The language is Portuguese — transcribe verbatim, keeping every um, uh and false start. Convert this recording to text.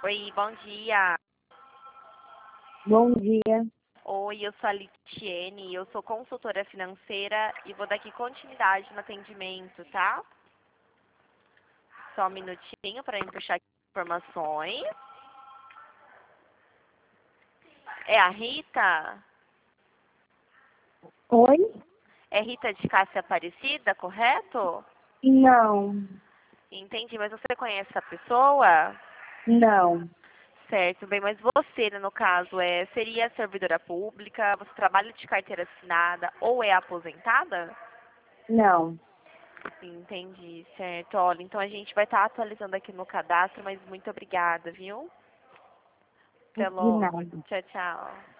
Oi, bom dia. Bom dia. Oi, eu sou a Litiene, eu sou consultora financeira e vou dar aqui continuidade no atendimento, tá? Só um minutinho para eu puxar aqui informações. É a Rita? Oi? É Rita de Cássia Aparecida, correto? Não, Entendi, mas você conhece a pessoa? não, Certo, bem, mas você, né, no caso, é, seria servidora pública, você trabalha de carteira assinada ou é aposentada? não. Entendi, certo. Olha, então a gente vai estar atualizando aqui no cadastro, mas muito obrigada, viu? Até De logo. nada. Tchau, tchau.